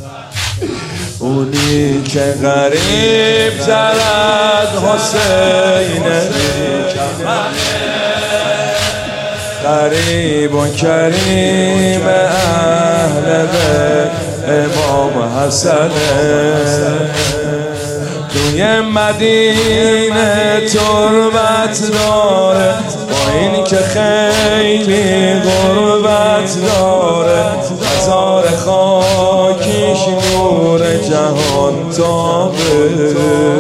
اونی که غریب تر از حسین غریب و کریم اهل بیت امام حسن توی مدینه تربت داره با این که خیلی غربت داره مزار خاکیش نور جهان تابه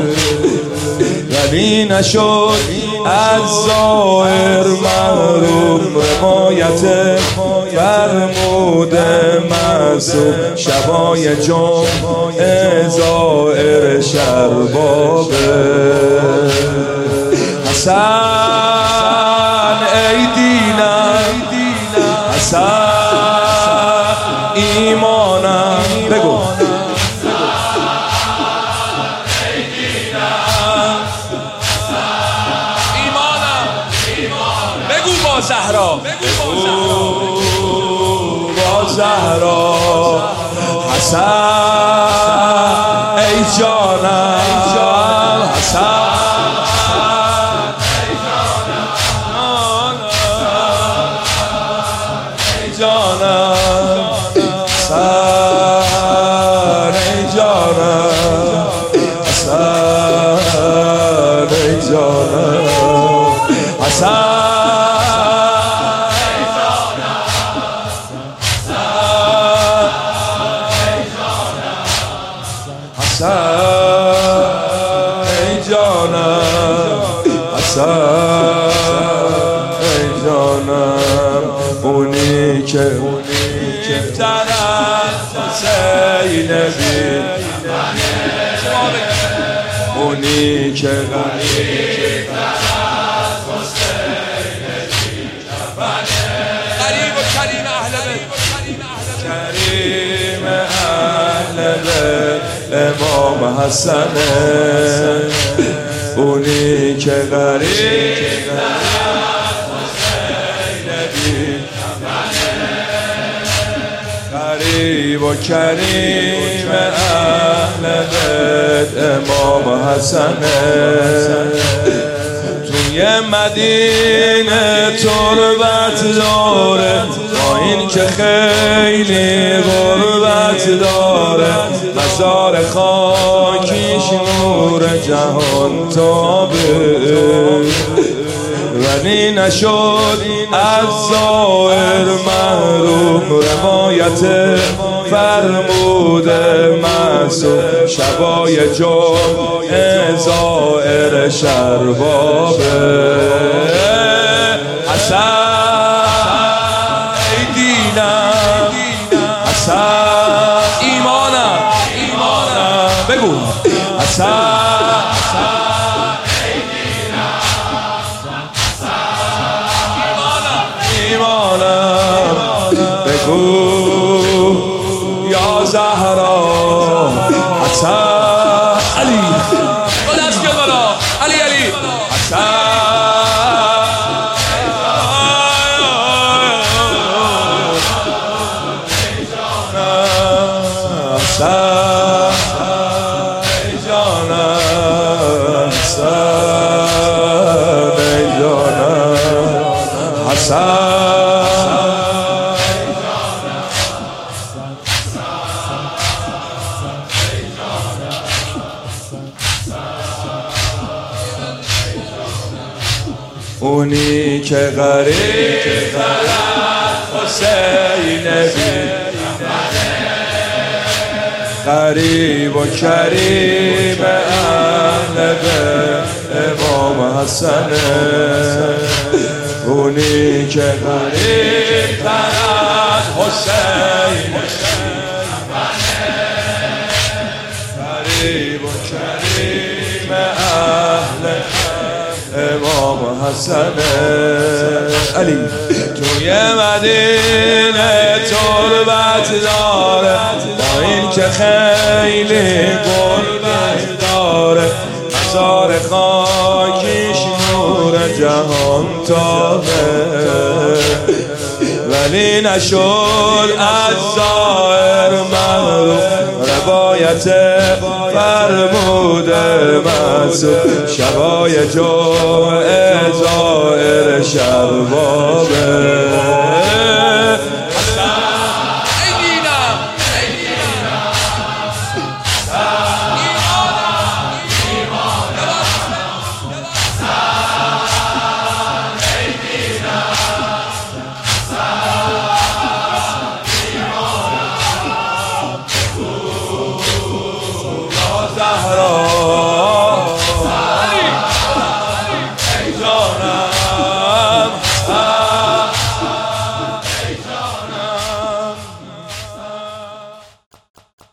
ولی نشد از ظاهر محروم روایت فرموده معصوم شبای جمعه زائر شربابه حسن ای دینم حسن ایمانم بگو زهرا با زهرا حسن ای جانم حسن ای جانم حسن ای جانم حسن ای جانم حسن ای جانم حسن ای جانم اونی که تر از حسین بی اونی که غریب تر از حسین بی غریب و کریم اهل بیت کریم اهل بیت امام حسن اونی که غریب غریب و کریم اهل بیت امام حسن توی مدینه تربت داره با این که خیلی غربت داره مزار خاکیش نور جهان تابه ولی نشد از ظاهر محروم روایت فرموده معصوم شبای جمعه زائر شربابه حسن ای دینم حسن ایمانم بگو حسن ایمانم بگو یا زهرا حسن علی با دست بیاد بالا علی حسن اونی که غریب تر از حسین بی غریب و کریم اهل بیت امام حسن اونی که غریب تر از حسین غریب و کریم اهل امام حسن علی توی مدینه تربت داره با این که خیلی غربت داره مزار خاکیش نور جهان تابه ولی نشد از ظاهر محروم کفایت فرمود منصور شبای جمعه زائر شبا